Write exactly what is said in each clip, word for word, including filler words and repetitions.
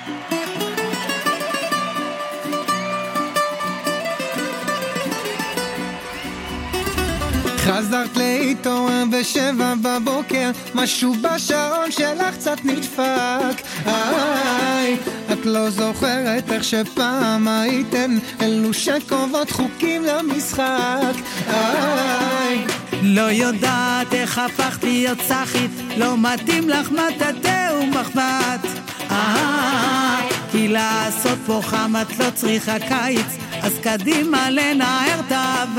חזרת להתעורר בשבע בבוקר, משהו בשעון שלך קצת נדפק. איי, את לא זוכרת איך שפעם הייתן אלו שקובעות חוקים למשחק. איי, לא יודעת איך הפכת להיות צחית, לא מתאים לך מטאטא ומחבת. איי, כי לעשות פה חם את לא צריכה קיץ, אז קדימה לנער את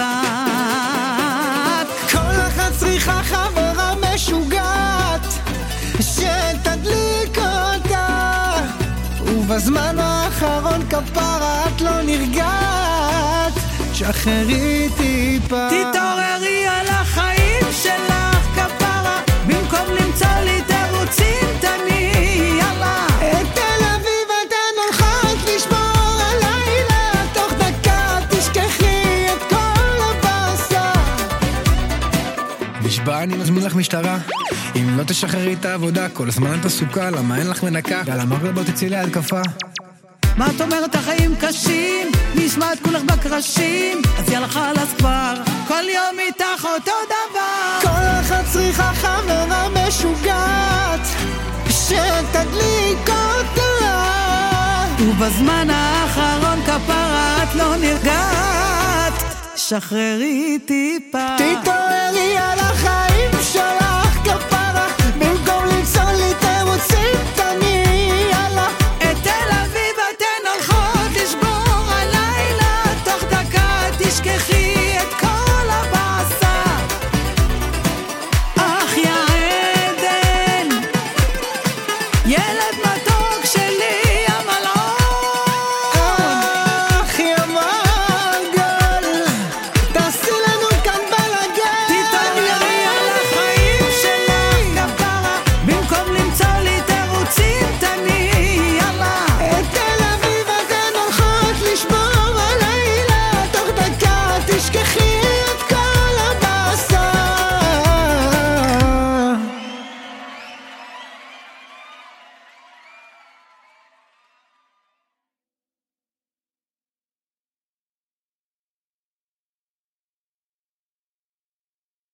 האבק. כל אחת צריכה חברה משוגעת שתדליק אותה, ובזמן האחרון כפרה את לא נרגעת. שחררי טיפה, תתעוררי על החיים שלך כפרה, במקום למצוא לי תירוצים תני יאללה. את תל אביב אתן הולכות לשמור הלילה, תוך דקה תשכחי את כל הבאסה. נשבע אני מזמין לך משטרה, אם לא תשחררי את העבודה כל הזמן את עסוקה, למה אין לך מנקה? יאללה מרגע בוא תצאי להתקפה. מה את אומרת החיים קשים, נשמע את כולך בקרשים, אז יאללה חלס כבר, כל יום איתך אותו דבר. כל אחת צריכה חברה משוגעת שתדליק אותה, ובזמן האחרון כפרה את לא נרגעת. שחררי טיפה, תתעוררי על החיים שלך כפרה, במקום למצוא לי תירוצים תני יאללה. את תל אביב אתן הולכות לשבור הלילה, תוך דקה תשכחי את כל הבאסה. אך יא עדן, ילד